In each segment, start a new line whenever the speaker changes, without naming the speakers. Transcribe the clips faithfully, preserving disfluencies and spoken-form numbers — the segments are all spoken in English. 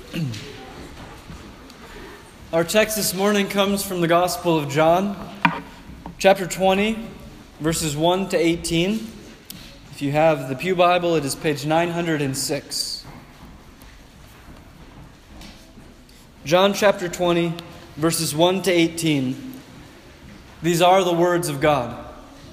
Our text this morning comes from the Gospel of John, chapter twenty, verses one to eighteen. If you have the Pew Bible, it is page nine hundred six. John chapter twenty, verses one to eighteen. These are the words of God.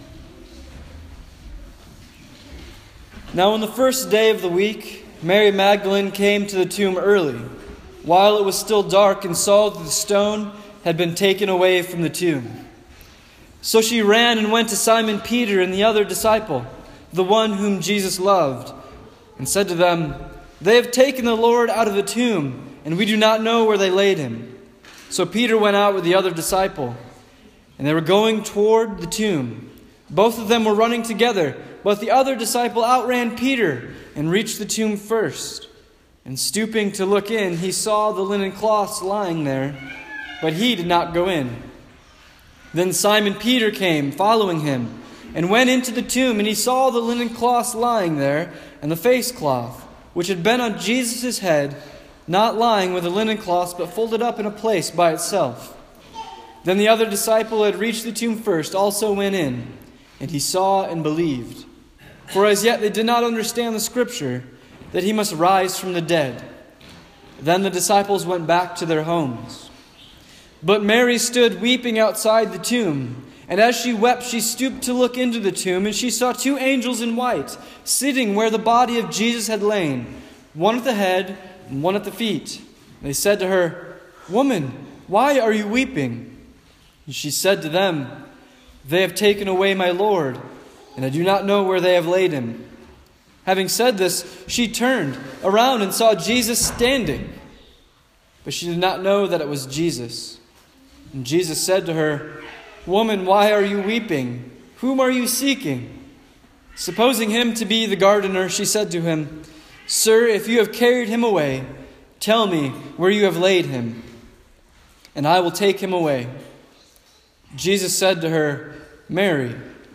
Now on the first day of the week, Mary Magdalene came to the tomb early, while it was still dark, and saw that the stone had been taken away from the tomb. So she ran and went to Simon Peter and the other disciple, the one whom Jesus loved, and said to them, "They have taken the Lord out of the tomb, and we do not know where they laid him." So Peter went out with the other disciple, and they were going toward the tomb. Both of them were running together, but the other disciple outran Peter and reached the tomb first. And stooping to look in, he saw the linen cloths lying there, but he did not go in. Then Simon Peter came, following him, and went into the tomb, and he saw the linen cloths lying there, and the face cloth, which had been on Jesus' head, not lying with the linen cloths, but folded up in a place by itself. Then the other disciple who had reached the tomb first also went in, and he saw and believed. For as yet they did not understand the scripture, that he must rise from the dead. Then the disciples went back to their homes. But Mary stood weeping outside the tomb. And as she wept, she stooped to look into the tomb, and she saw two angels in white, sitting where the body of Jesus had lain, one at the head and one at the feet. They said to her, "Woman, why are you weeping?" And she said to them, "They have taken away my Lord, and I do not know where they have laid him." Having said this, she turned around and saw Jesus standing, but she did not know that it was Jesus. And Jesus said to her, "Woman, why are you weeping? Whom are you seeking?" Supposing him to be the gardener, she said to him, "Sir, if you have carried him away, tell me where you have laid him, and I will take him away." Jesus said to her, "Mary."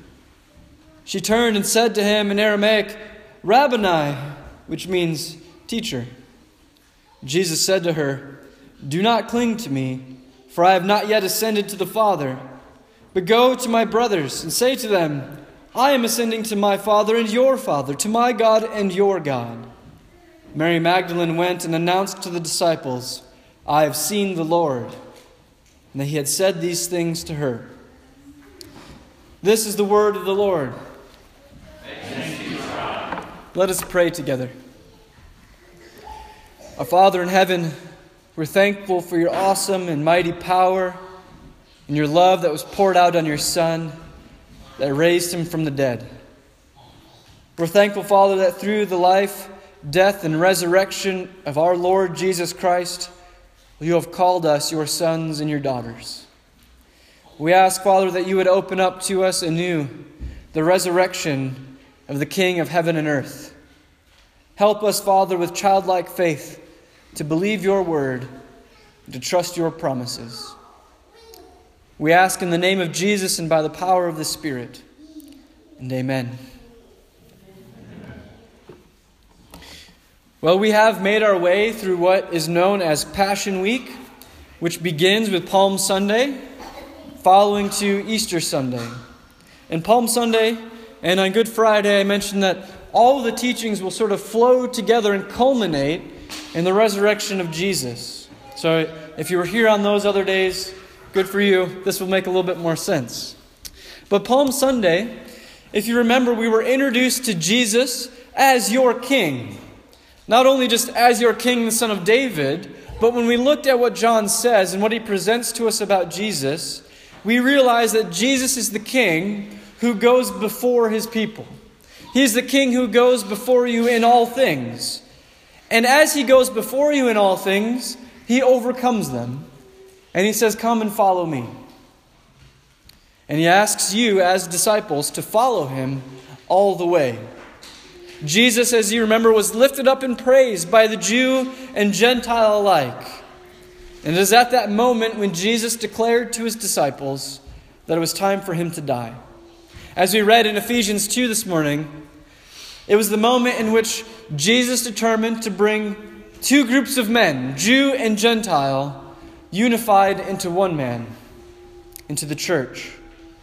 She turned and said to him in Aramaic, "Rabboni," which means teacher. Jesus said to her, "Do not cling to me, for I have not yet ascended to the Father. But go to my brothers and say to them, I am ascending to my Father and your Father, to my God and your God." Mary Magdalene went and announced to the disciples, "I have seen the Lord." And he had said these things to her. This is the word of the Lord.
Thanks be to God.
Let us pray together. Our Father in heaven, we're thankful for your awesome and mighty power and your love that was poured out on your Son that raised him from the dead. We're thankful, Father, that through the life, death, and resurrection of our Lord Jesus Christ, you have called us your sons and your daughters. We ask, Father, that you would open up to us anew the resurrection of the King of heaven and earth. Help us, Father, with childlike faith to believe your word and to trust your promises. We ask in the name of Jesus and by the power of the Spirit. And amen. Well, we have made our way through what is known as Passion Week, which begins with Palm Sunday, following to Easter Sunday. And Palm Sunday and on Good Friday, I mentioned that all of the teachings will sort of flow together and culminate in the resurrection of Jesus. So if you were here on those other days, good for you. This will make a little bit more sense. But Palm Sunday, if you remember, we were introduced to Jesus as your King. Not only just as your King, the Son of David, but when we looked at what John says and what he presents to us about Jesus, we realize that Jesus is the King who goes before his people. He's the King who goes before you in all things. And as he goes before you in all things, he overcomes them. And he says, "Come and follow me." And he asks you as disciples to follow him all the way. Jesus, as you remember, was lifted up in praise by the Jew and Gentile alike. And it is at that moment when Jesus declared to his disciples that it was time for him to die. As we read in Ephesians two this morning, it was the moment in which Jesus determined to bring two groups of men, Jew and Gentile, unified into one man, into the church.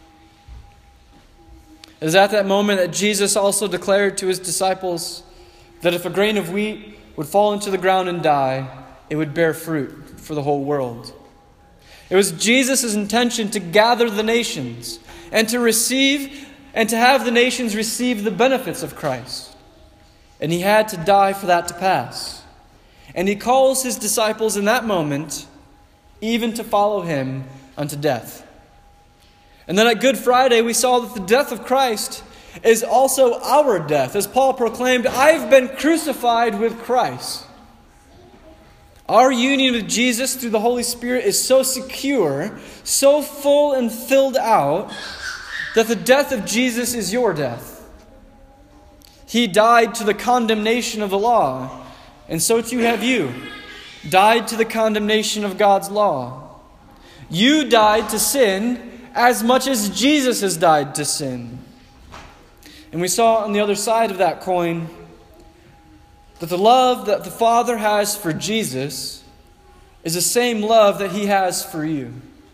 It is at that moment that Jesus also declared to his disciples that if a grain of wheat would fall into the ground and die, it would bear fruit for the whole world. It was Jesus' intention to gather the nations and to receive and to have the nations receive the benefits of Christ. And he had to die for that to pass. And he calls his disciples in that moment even to follow him unto death. And then at Good Friday, we saw that the death of Christ is also our death. As Paul proclaimed, I've been crucified with Christ. Our union with Jesus through the Holy Spirit is so secure, so full and filled out, that the death of Jesus is your death. He died to the condemnation of the law, and so too have you, died to the condemnation of God's law. You died to sin as much as Jesus has died to sin. And we saw on the other side of that coin that the love that the Father has for Jesus is the same love that he has for you.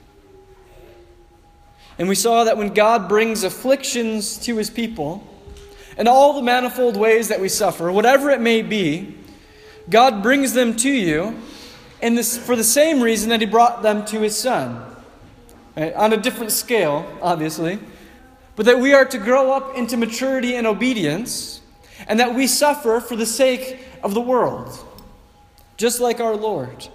And we saw that when God brings afflictions to his people, and all the manifold ways that we suffer, whatever it may be, God brings them to you and this, for the same reason that he brought them to his Son. Right? On a different scale, obviously. But that we are to grow up into maturity and obedience, and that we suffer for the sake of the world, just like our Lord.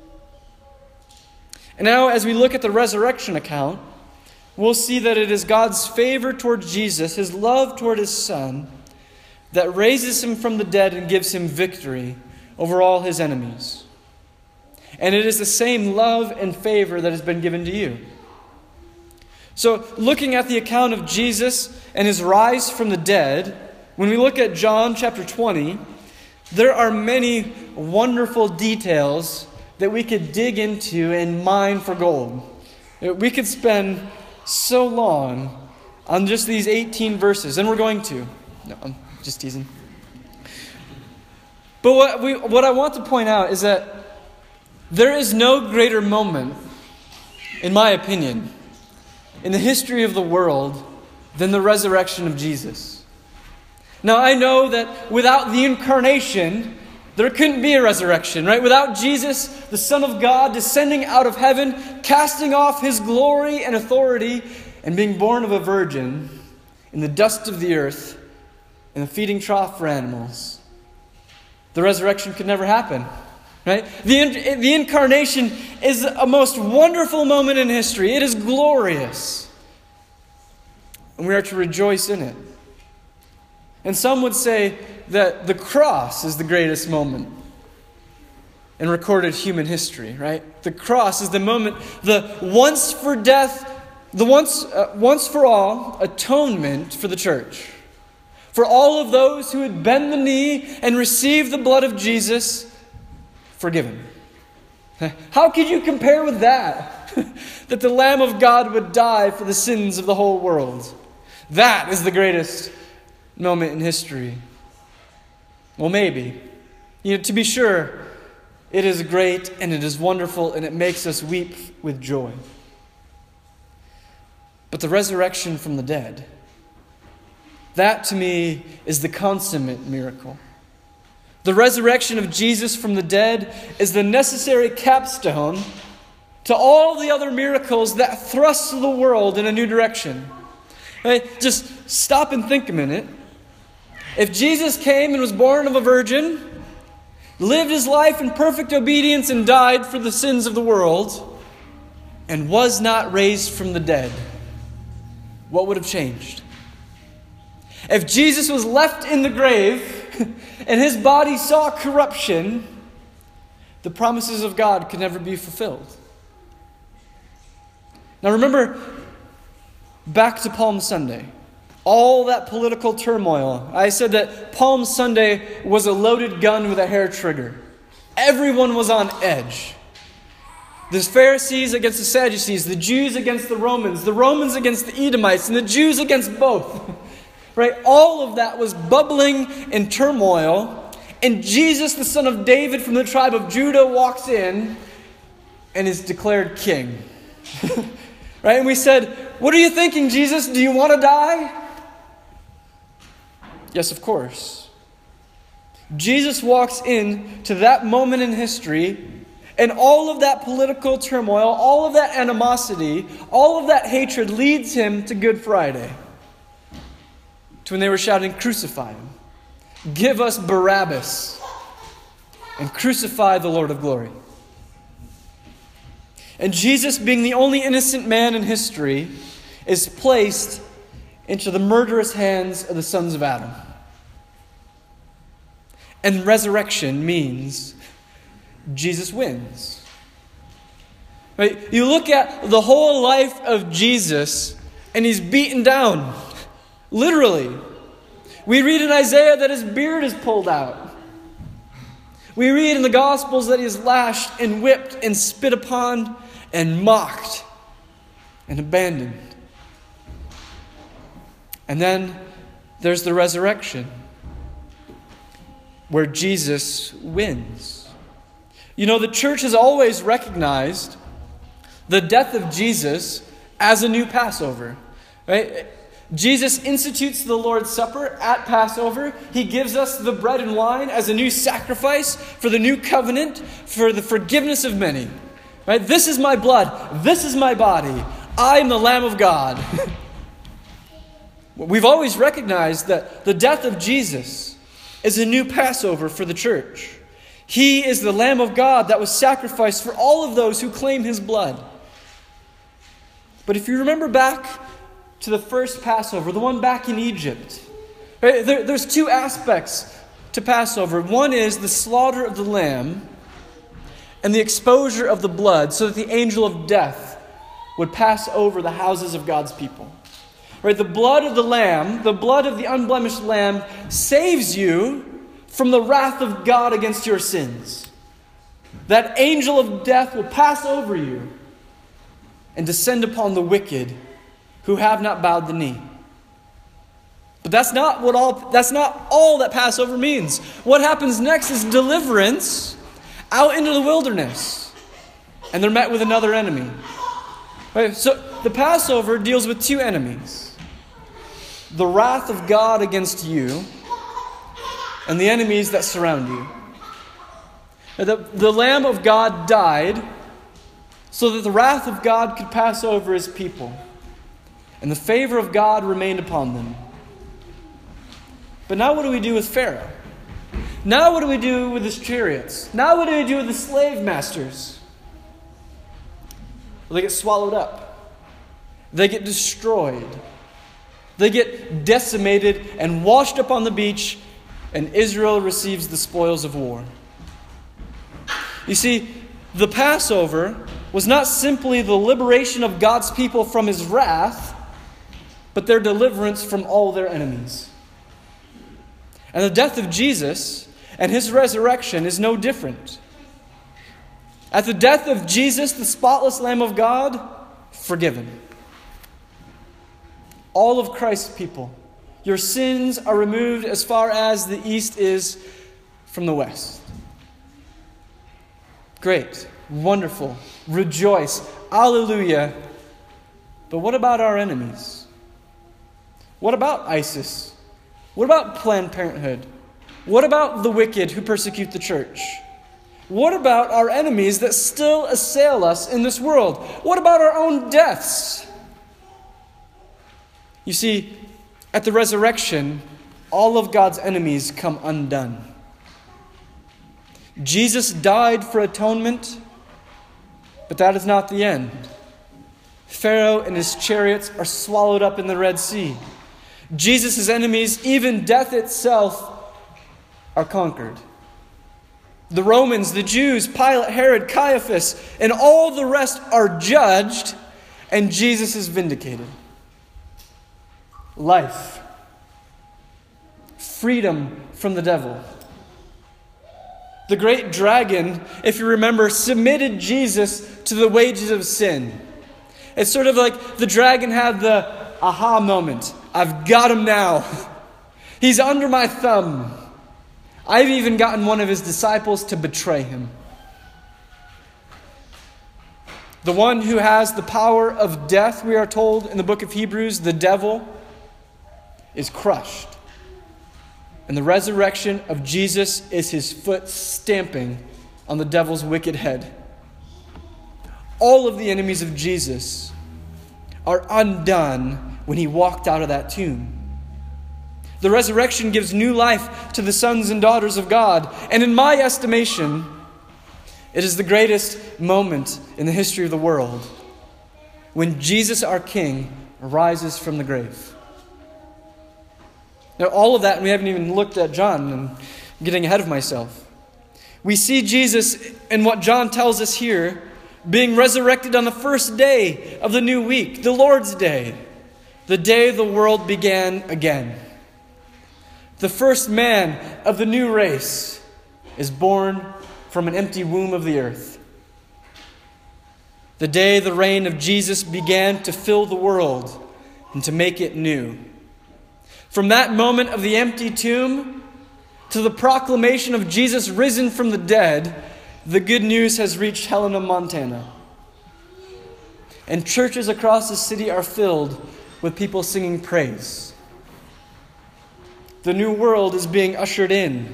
And now, as we look at the resurrection account, we'll see that it is God's favor toward Jesus, his love toward his Son, that raises him from the dead and gives him victory over all his enemies. And it is the same love and favor that has been given to you. So, looking at the account of Jesus and his rise from the dead, when we look at John chapter twenty, there are many wonderful details that we could dig into and mine for gold. We could spend so long on just these eighteen verses, and we're going to. No, I'm just teasing. But what we, what I want to point out is that there is no greater moment, in my opinion, in the history of the world than the resurrection of Jesus. Now, I know that without the incarnation, there couldn't be a resurrection, right? Without Jesus, the Son of God, descending out of heaven, casting off his glory and authority, and being born of a virgin in the dust of the earth, in a feeding trough for animals, the resurrection could never happen. Right? The, the incarnation is a most wonderful moment in history. It is glorious. And we are to rejoice in it. And some would say that the cross is the greatest moment in recorded human history, right? The cross is the moment, the once for death, the once, uh, once for all atonement for the church. For all of those who would bend the knee and receive the blood of Jesus, forgiven. How could you compare with that? That the Lamb of God would die for the sins of the whole world. That is the greatest moment in history. Well, maybe. You know, to be sure, it is great and it is wonderful and it makes us weep with joy. But the resurrection from the dead, that to me is the consummate miracle. The resurrection of Jesus from the dead is the necessary capstone to all the other miracles that thrust the world in a new direction. Right? Just stop and think a minute. If Jesus came and was born of a virgin, lived his life in perfect obedience and died for the sins of the world, and was not raised from the dead, what would have changed? If Jesus was left in the grave and his body saw corruption, the promises of God could never be fulfilled. Now remember, back to Palm Sunday. All that political turmoil. I said that Palm Sunday was a loaded gun with a hair trigger. Everyone was on edge. The Pharisees against the Sadducees, the Jews against the Romans, the Romans against the Edomites, and the Jews against both. Right? All of that was bubbling in turmoil, And Jesus, the son of David from the tribe of Judah, walks in and is declared king. Right? And we said, what are you thinking, Jesus? Do you want to die? Yes, of course. Jesus walks in to that moment in history, and all of that political turmoil, all of that animosity, all of that hatred leads him to Good Friday. To when they were shouting, crucify him. Give us Barabbas and crucify the Lord of glory. And Jesus, being the only innocent man in history, is placed into the murderous hands of the sons of Adam. And resurrection means Jesus wins. Right? You look at the whole life of Jesus, and he's beaten down. Literally. We read in Isaiah that his beard is pulled out. We read in the Gospels that he is lashed and whipped and spit upon and mocked and abandoned. And then there's the resurrection, where Jesus wins. You know, the church has always recognized the death of Jesus as a new Passover. Right? Jesus institutes the Lord's Supper at Passover. He gives us the bread and wine as a new sacrifice for the new covenant, for the forgiveness of many. Right? This is my blood. This is my body. I am the Lamb of God. We've always recognized that the death of Jesus is a new Passover for the church. He is the Lamb of God that was sacrificed for all of those who claim his blood. But if you remember back to the first Passover, the one back in Egypt, right, there, there's two aspects to Passover. One is the slaughter of the lamb and the exposure of the blood so that the angel of death would pass over the houses of God's people. Right, the blood of the lamb, the blood of the unblemished lamb, saves you from the wrath of God against your sins. That angel of death will pass over you and descend upon the wicked who have not bowed the knee. But that's not what all that's not all that Passover means. What happens next is deliverance out into the wilderness. And they're met with another enemy. Right, so the Passover deals with two enemies. The wrath of God against you and the enemies that surround you. The, the Lamb of God died so that the wrath of God could pass over his people. And the favor of God remained upon them. But now what do we do with Pharaoh? Now what do we do with his chariots? Now what do we do with the slave masters? Well, they get swallowed up. They get destroyed. They get decimated and washed up on the beach, and Israel receives the spoils of war. You see, the Passover was not simply the liberation of God's people from his wrath, but their deliverance from all their enemies. And the death of Jesus and his resurrection is no different. At the death of Jesus, the spotless Lamb of God, forgiven. All of Christ's people, your sins are removed as far as the east is from the west. Great, wonderful, rejoice, alleluia. But what about our enemies? What about ISIS? What about Planned Parenthood? What about the wicked who persecute the church? What about our enemies that still assail us in this world? What about our own deaths? You see, at the resurrection, all of God's enemies come undone. Jesus died for atonement, but that is not the end. Pharaoh and his chariots are swallowed up in the Red Sea. Jesus' enemies, even death itself, are conquered. The Romans, the Jews, Pilate, Herod, Caiaphas, and all the rest are judged, and Jesus is vindicated. Life. Freedom from the devil. The great dragon, if you remember, submitted Jesus to the wages of sin. It's sort of like the dragon had the aha moment. I've got him now. He's under my thumb. I've even gotten one of his disciples to betray him. The one who has the power of death, we are told in the book of Hebrews, the devil, is crushed. And the resurrection of Jesus is his foot stamping on the devil's wicked head. All of the enemies of Jesus are undone when he walked out of that tomb. The resurrection gives new life to the sons and daughters of God. And in my estimation, it is the greatest moment in the history of the world when Jesus, our King, rises from the grave. Now, all of that, and we haven't even looked at John, and I'm getting ahead of myself. We see Jesus in what John tells us here, being resurrected on the first day of the new week, the Lord's Day, the day the world began again. The first man of the new race is born from an empty womb of the earth. The day the reign of Jesus began to fill the world and to make it new. From that moment of the empty tomb to the proclamation of Jesus risen from the dead, the good news has reached Helena, Montana. And churches across the city are filled with people singing praise. The new world is being ushered in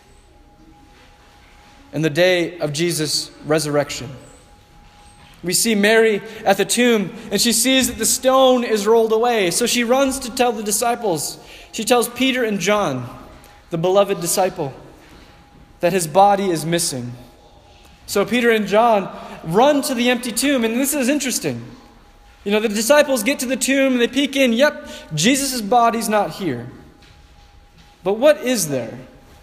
in the day of Jesus' resurrection. We see Mary at the tomb, and she sees that the stone is rolled away. So she runs to tell the disciples. She tells Peter and John, the beloved disciple, that his body is missing. So Peter and John run to the empty tomb, and this is interesting. You know, the disciples get to the tomb, and they peek in. Yep, Jesus' body's not here. But what is there?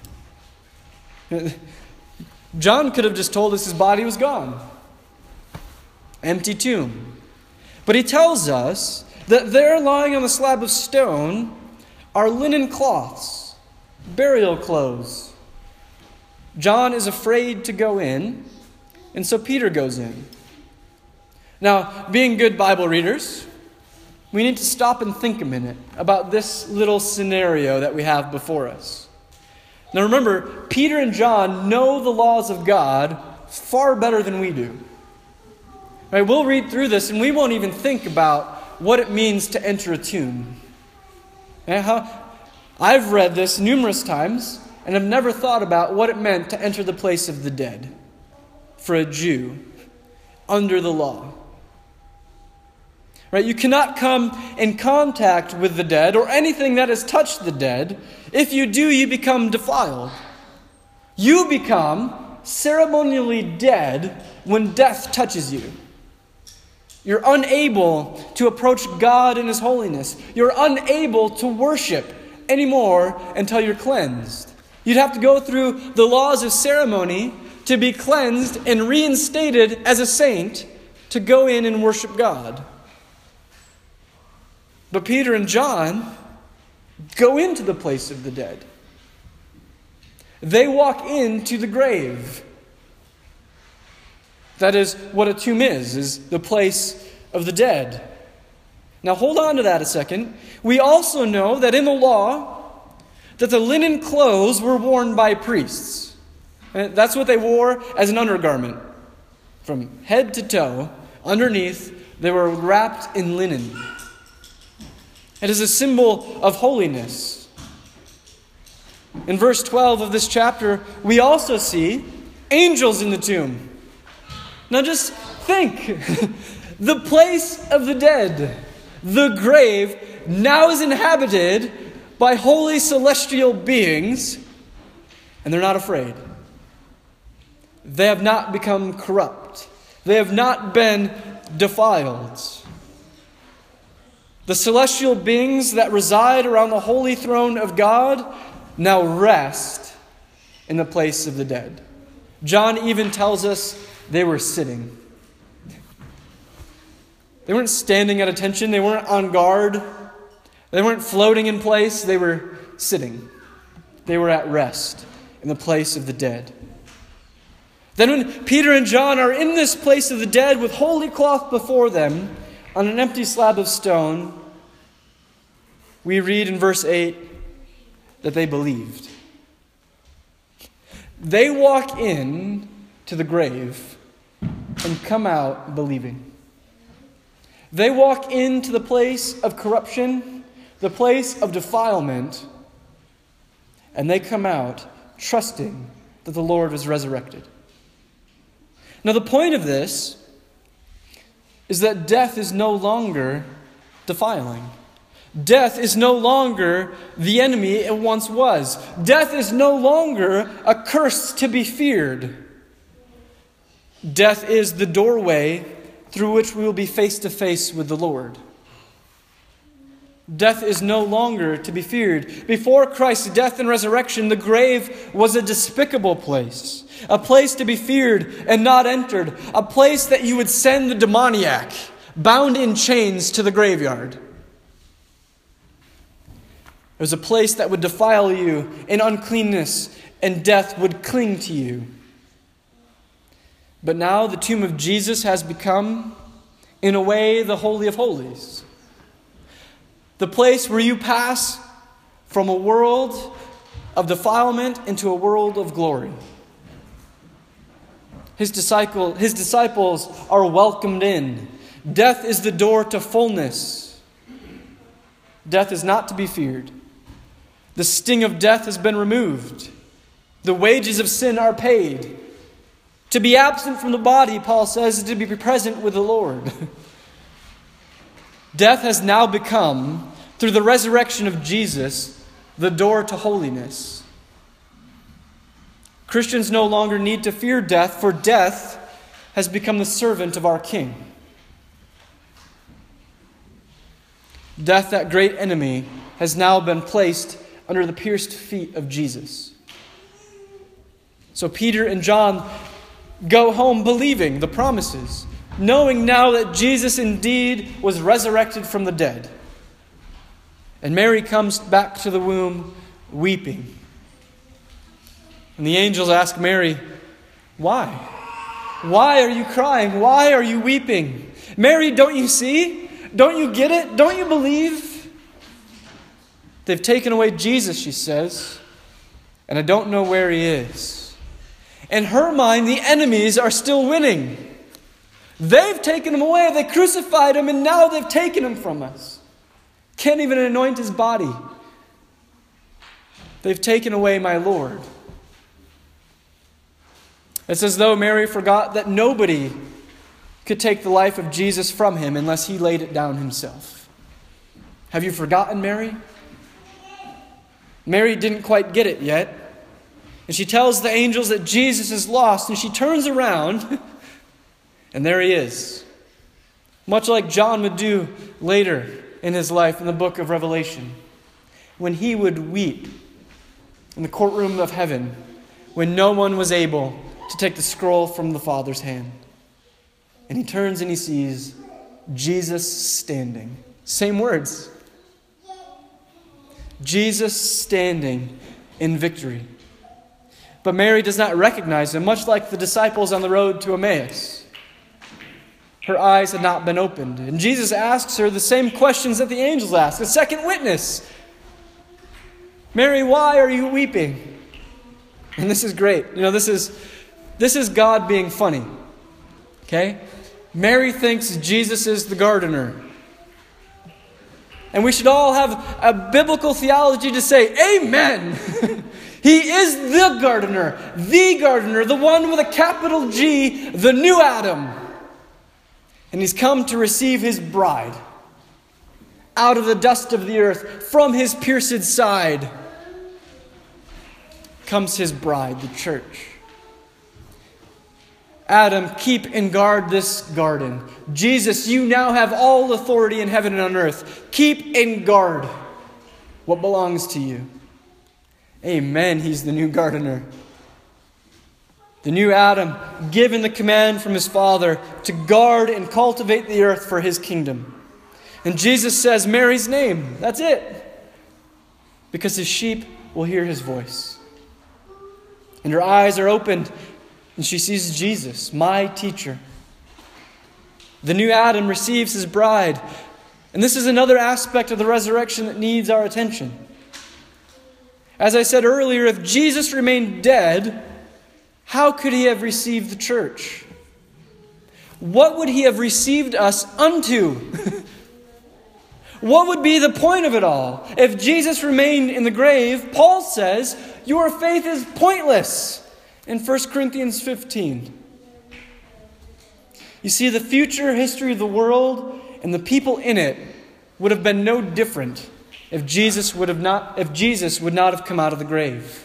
John could have just told us his body was gone. Empty tomb. But he tells us that there lying on the slab of stone are linen cloths, burial clothes. John is afraid to go in, and so Peter goes in. Now, being good Bible readers, we need to stop and think a minute about this little scenario that we have before us. Now remember, Peter and John know the laws of God far better than we do. Right, we'll read through this and we won't even think about what it means to enter a tomb. And how, I've read this numerous times and have never thought about what it meant to enter the place of the dead for a Jew under the law. Right? You cannot come in contact with the dead or anything that has touched the dead. If you do, you become defiled. You become ceremonially dead when death touches you. You're unable to approach God in His holiness. You're unable to worship anymore until you're cleansed. You'd have to go through the laws of ceremony to be cleansed and reinstated as a saint to go in and worship God. But Peter and John go into the place of the dead. They walk into the grave. That is what a tomb is, is the place of the dead. Now hold on to that a second. We also know that in the law, that the linen clothes were worn by priests. And that's what they wore as an undergarment. From head to toe, underneath, they were wrapped in linen. It is a symbol of holiness. In verse twelve of this chapter, we also see angels in the tomb. Now just think, the place of the dead, the grave, now is inhabited by holy celestial beings, and they're not afraid. They have not become corrupt. They have not been defiled. The celestial beings that reside around the holy throne of God now rest in the place of the dead. John even tells us they were sitting. They weren't standing at attention. They weren't on guard. They weren't floating in place. They were sitting. They were at rest in the place of the dead. Then when Peter and John are in this place of the dead with holy cloth before them, on an empty slab of stone, we read in verse eight that they believed. They walk in to the grave and come out believing. They walk into the place of corruption, the place of defilement, and they come out trusting that the Lord was resurrected. Now, the point of this is that death is no longer defiling. Death is no longer the enemy it once was. Death is no longer a curse to be feared. Death is the doorway through which we will be face to face with the Lord. Death is no longer to be feared. Before Christ's death and resurrection, the grave was a despicable place, a place to be feared and not entered, a place that you would send the demoniac, bound in chains, to the graveyard. It was a place that would defile you in uncleanness, and death would cling to you. But now the tomb of Jesus has become, in a way, the Holy of Holies. The place where you pass from a world of defilement into a world of glory. His disciple, his disciples are welcomed in. Death is the door to fullness. Death is not to be feared. The sting of death has been removed. The wages of sin are paid. To be absent from the body, Paul says, is to be present with the Lord. Death has now become, through the resurrection of Jesus, the door to holiness. Christians no longer need to fear death, for death has become the servant of our King. Death, that great enemy, has now been placed under the pierced feet of Jesus. So Peter and John go home believing the promises, knowing now that Jesus indeed was resurrected from the dead. And Mary comes back to the womb weeping. And the angels ask Mary, "Why? Why are you crying? Why are you weeping? Mary, don't you see? Don't you get it? Don't you believe?" "They've taken away Jesus," she says, "and I don't know where he is." In her mind, the enemies are still winning. They've taken him away. They crucified him, and now they've taken him from us. Can't even anoint his body. They've taken away my Lord. It's as though Mary forgot that nobody could take the life of Jesus from him unless he laid it down himself. Have you forgotten, Mary? Mary didn't quite get it yet. And she tells the angels that Jesus is lost, and she turns around, and there he is. Much like John would do later in his life in the book of Revelation, when he would weep in the courtroom of heaven, when no one was able to take the scroll from the Father's hand. And he turns and he sees Jesus standing. Same words. Jesus standing in victory. But Mary does not recognize him, much like the disciples on the road to Emmaus. Her eyes had not been opened. And Jesus asks her the same questions that the angels ask. A second witness. "Mary, why are you weeping?" And this is great. You know, this is, this is God being funny. Okay? Mary thinks Jesus is the gardener. And we should all have a biblical theology to say, amen. He is the gardener, the gardener, the one with a capital G, the new Adam. And he's come to receive his bride out of the dust of the earth, from his pierced side comes his bride, the church. Adam, keep and guard this garden. Jesus, you now have all authority in heaven and on earth. Keep and guard what belongs to you. Amen. He's the new gardener. The new Adam, given the command from his Father to guard and cultivate the earth for his kingdom. And Jesus says Mary's name. That's it. Because his sheep will hear his voice. And her eyes are opened, and she sees Jesus, my teacher. The new Adam receives his bride. And this is another aspect of the resurrection that needs our attention. As I said earlier, if Jesus remained dead, how could he have received the church? What would he have received us unto? What would be the point of it all? If Jesus remained in the grave, Paul says, your faith is pointless in First Corinthians fifteen. You see, the future history of the world and the people in it would have been no different if Jesus would have not, if Jesus would not have come out of the grave.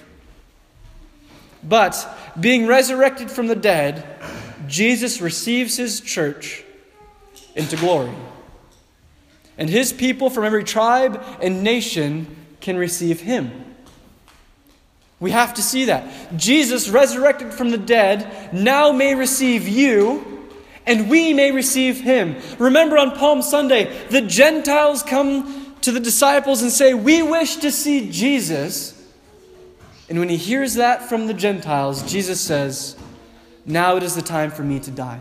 But being resurrected from the dead, Jesus receives his church into glory. And his people from every tribe and nation can receive him. We have to see that. Jesus, resurrected from the dead, now may receive you, and we may receive him. Remember on Palm Sunday, the Gentiles come to the disciples and say, we wish to see Jesus. And when he hears that from the Gentiles, Jesus says, now it is the time for me to die.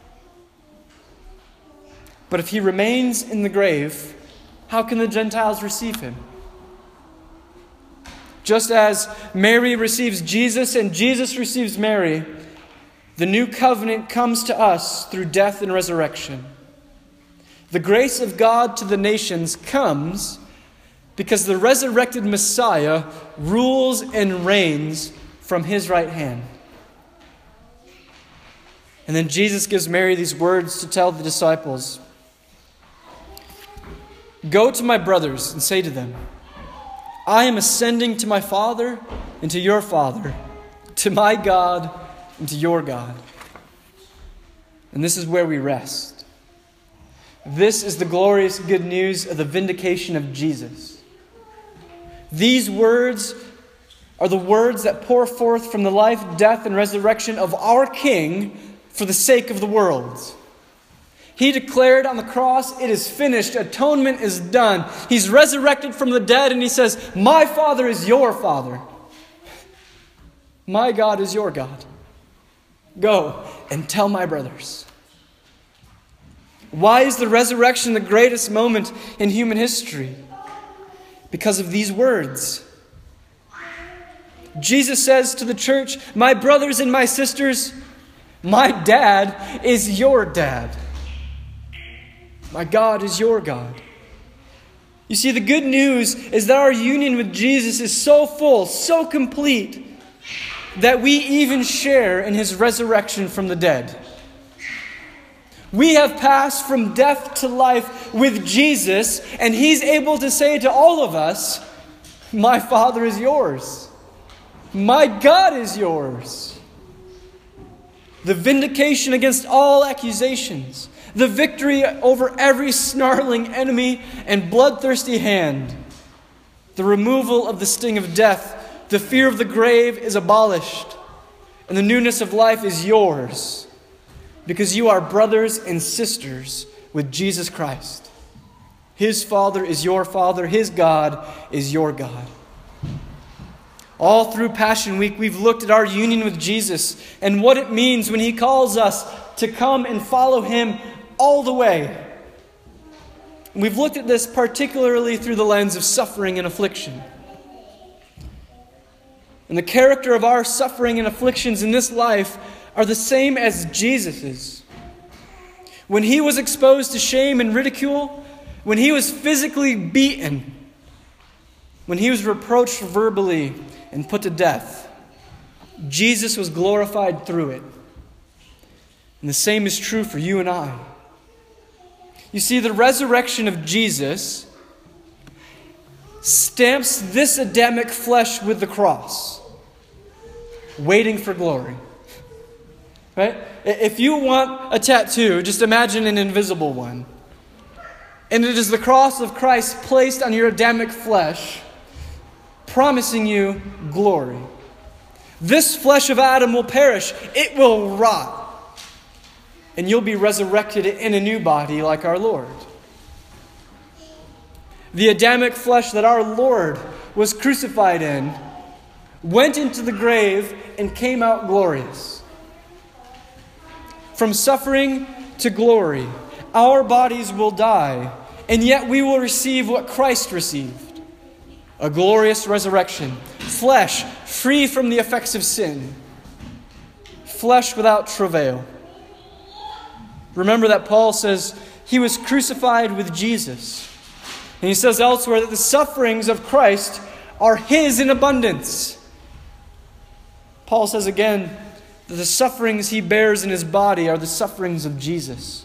But if he remains in the grave, how can the Gentiles receive him? Just as Mary receives Jesus and Jesus receives Mary, the new covenant comes to us through death and resurrection. The grace of God to the nations comes because the resurrected Messiah rules and reigns from his right hand. And then Jesus gives Mary these words to tell the disciples. Go to my brothers and say to them, I am ascending to my Father and to your Father, to my God and to your God. And this is where we rest. This is the glorious good news of the vindication of Jesus. These words are the words that pour forth from the life, death, and resurrection of our King for the sake of the world. He declared on the cross, it is finished. Atonement is done. He's resurrected from the dead and he says, my Father is your Father. My God is your God. Go and tell my brothers. Why is the resurrection the greatest moment in human history? Because of these words. Jesus says to the church, my brothers and my sisters, my dad is your dad. My God is your God. You see, the good news is that our union with Jesus is so full, so complete, that we even share in his resurrection from the dead. We have passed from death to life with Jesus, and he's able to say to all of us, my Father is yours. My God is yours. The vindication against all accusations. The victory over every snarling enemy and bloodthirsty hand. The removal of the sting of death. The fear of the grave is abolished. And the newness of life is yours. Because you are brothers and sisters with Jesus Christ. His Father is your Father. His God is your God. All through Passion Week, we've looked at our union with Jesus and what it means when he calls us to come and follow him all the way. We've looked at this particularly through the lens of suffering and affliction. And the character of our suffering and afflictions in this life are the same as Jesus's. When he was exposed to shame and ridicule, when he was physically beaten, when he was reproached verbally and put to death, Jesus was glorified through it. And the same is true for you and I. You see, the resurrection of Jesus stamps this Adamic flesh with the cross, waiting for glory. Right? If you want a tattoo, just imagine an invisible one. And it is the cross of Christ placed on your Adamic flesh, promising you glory. This flesh of Adam will perish. It will rot. And you'll be resurrected in a new body like our Lord. The Adamic flesh that our Lord was crucified in went into the grave and came out glorious. From suffering to glory, our bodies will die, and yet we will receive what Christ received. A glorious resurrection, flesh free from the effects of sin. flesh without travail. Remember that Paul says he was crucified with Jesus. And he says elsewhere that the sufferings of Christ are his in abundance. Paul says again that the sufferings he bears in his body are the sufferings of Jesus.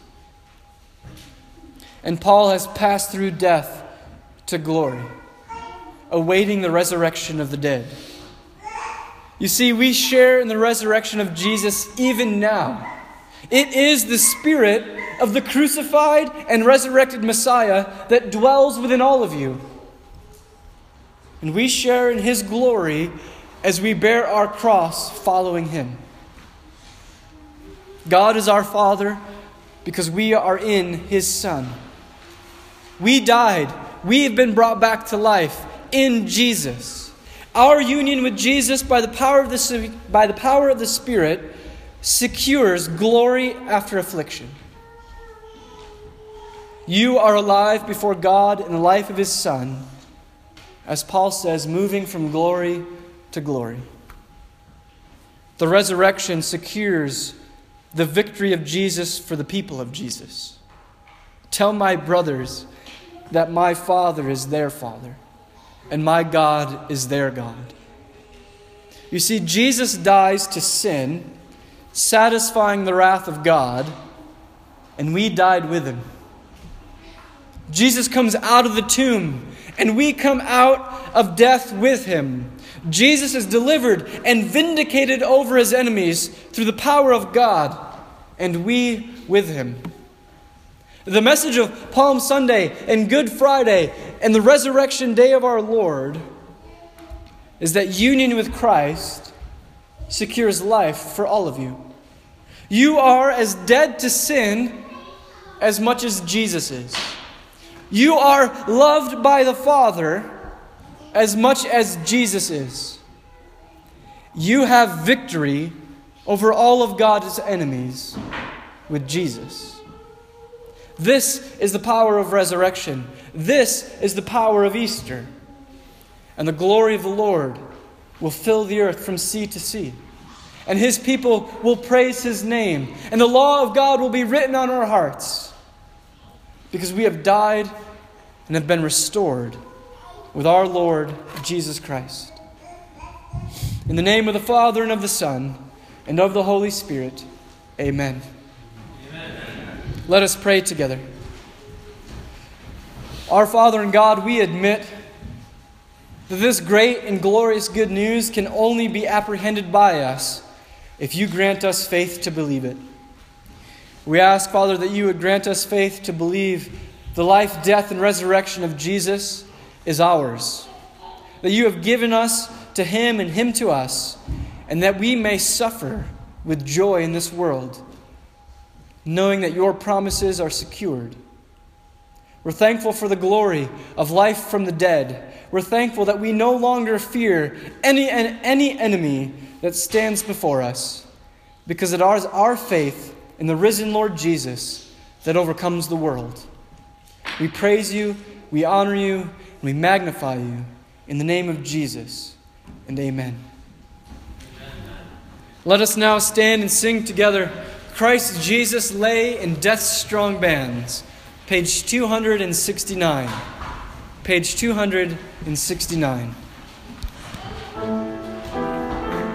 And Paul has passed through death to glory, awaiting the resurrection of the dead. You see, we share in the resurrection of Jesus even now. It is the Spirit of the crucified and resurrected Messiah that dwells within all of you. And we share in His glory as we bear our cross following Him. God is our Father because we are in His Son. We died. We have been brought back to life in Jesus. Our union with Jesus by the power of the, by the power of the Spirit secures glory after affliction. You are alive before God in the life of His Son, as Paul says, moving from glory to glory. The resurrection secures the victory of Jesus for the people of Jesus. Tell my brothers that my Father is their Father, and my God is their God. You see, Jesus dies to sin, satisfying the wrath of God, and we died with Him. Jesus comes out of the tomb, and we come out of death with Him. Jesus is delivered and vindicated over His enemies through the power of God, and we with Him. The message of Palm Sunday and Good Friday and the resurrection day of our Lord is that union with Christ secures life for all of you. You are as dead to sin as much as Jesus is. You are loved by the Father as much as Jesus is. You have victory over all of God's enemies with Jesus. This is the power of resurrection. This is the power of Easter. And the glory of the Lord will fill the earth from sea to sea. And His people will praise His name. And the law of God will be written on our hearts. Because we have died and have been restored with our Lord Jesus Christ. In the name of the Father and of the Son and of the Holy Spirit, amen. Let us pray together. Our Father and God, we admit that this great and glorious good news can only be apprehended by us if you grant us faith to believe it. We ask, Father, that you would grant us faith to believe the life, death, and resurrection of Jesus is ours. That you have given us to Him and Him to us, and that we may suffer with joy in this world, knowing that your promises are secured. We're thankful for the glory of life from the dead. We're thankful that we no longer fear any, any enemy that stands before us, because it is our faith in the risen Lord Jesus that overcomes the world. We praise you, we honor you, and we magnify you in the name of Jesus, and amen. Amen. Let us now stand and sing together Christ Jesus lay in death's strong bands, page two hundred sixty-nine. Page two hundred sixty-nine.